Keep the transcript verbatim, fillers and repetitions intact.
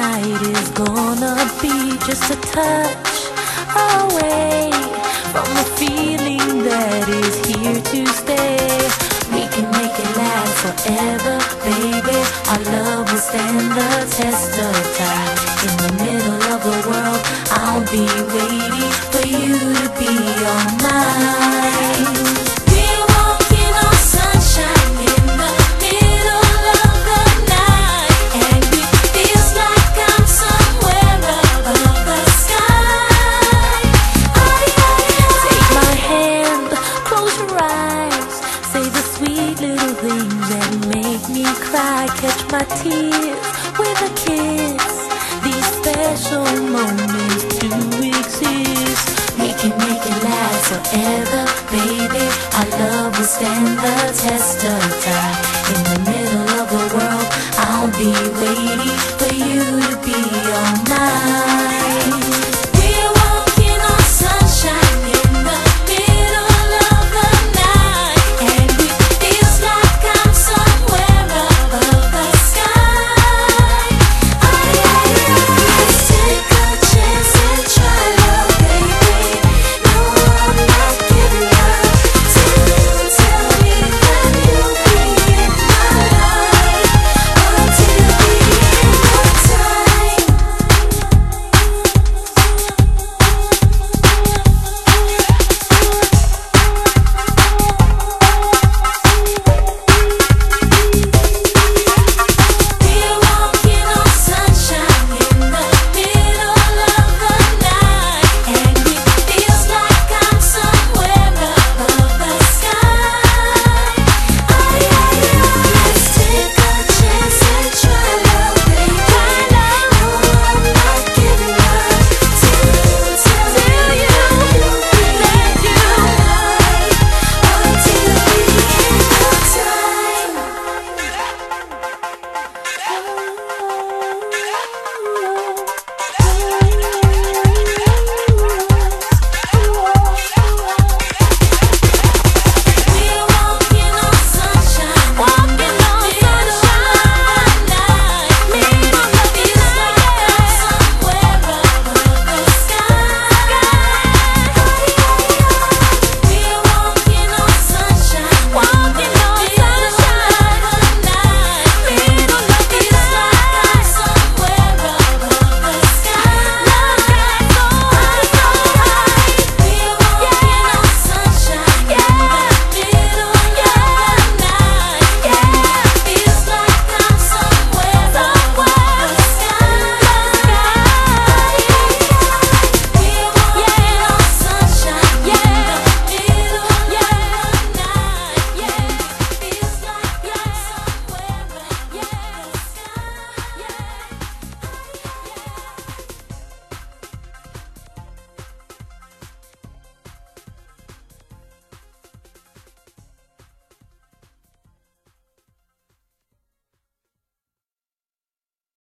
night is gonna be just a touch away from the feeling that is here to stay. We can make it last forever, baby. Our love will stand the test of time. In the middle of the world, I'll be waiting for you to be all mine. We're walking on sunshine in the middle of the night, and it feels like I'm somewhere above the sky. Take my hand, close your eyes, say the sweet little things that make me cry. Catch my tears with a kiss. These special moments to exist. We can make it last forever, baby. Our love will stand the test of time. In the middle of the world, I'll be waiting